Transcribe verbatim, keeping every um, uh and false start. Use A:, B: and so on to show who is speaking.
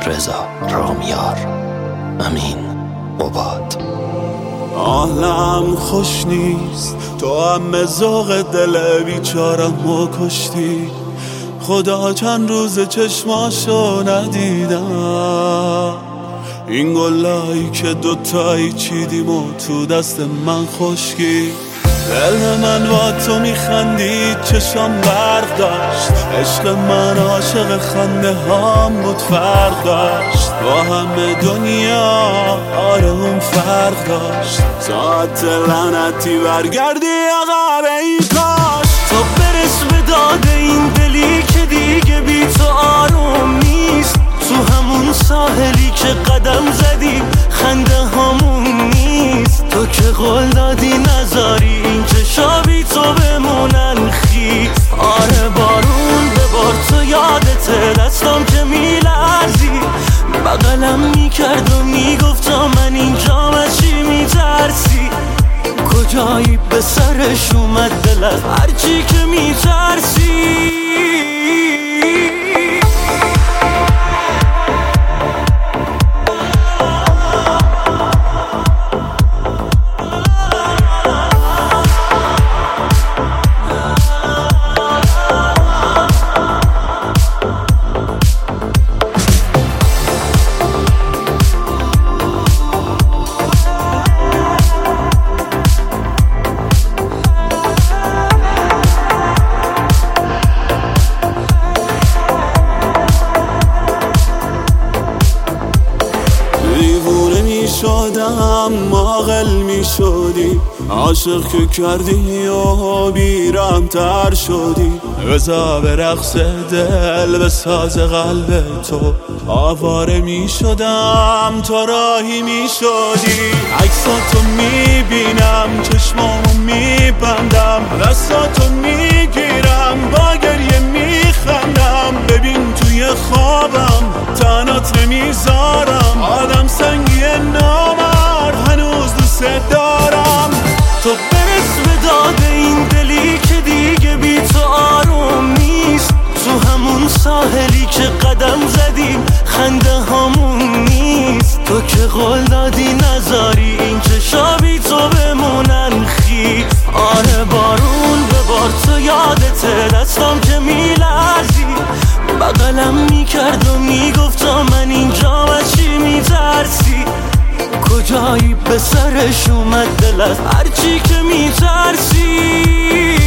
A: رضا رامیار. امین عباد.
B: حالم خوش نیست، تو هم ذوق دل بیچارم و کشتی. خدا چند روز چشماشو ندیدم، این گلایی که دوتایی چیدیم و تو دست من خشکی. دل من با تو میخندید، چشم برق داشت، عشق من عاشق خنده هام بود، فرق داشت با همه دنیا. آره اون فرق داشت. ساعت لعنتی برگردی عقب ای کاش.
C: تو برس به داد این دلی که دیگه بی تو آروم نیست. تو همون ساحلی که قدم زدی خنده همون نیست. تو که قول دادی نذاری این چشا بی تو بمونن خیس. آره بارون ببار تو یادته، دستم که میلرزی بغلم میکرد و میگفتا من اینجام از چی میترسی. کجایی به سرش اومد دل از هرچی که میترسی.
B: شدم عاقل می شدی، عاشق که کردی و بیرم تر شدی. بزا به رقص دل به ساز قلب تو آواره می شدم، تو راهی می شدی. عکساتو می بینم، چشمامو می بندم، دستاتو می گیرم، با گریه می خندم. ببین توی خوابم تنات نمیذارم، آدم سنگی نامرد هنوز دوست دارم.
C: تو برس به داد این دلی که دیگه بی تو آروم نیست. تو همون ساحلی که قدم زدیم خنده همون نیست. تو که قول دادی نذاری این چشا بی تو بمونن خیس. آره بارون ببار تو یادته، دستم که میلرزی بغلم میکرد و میگفتا من اینجام از چی میترسی. کجایی به سرش اومد دل از هرچی که میترسی.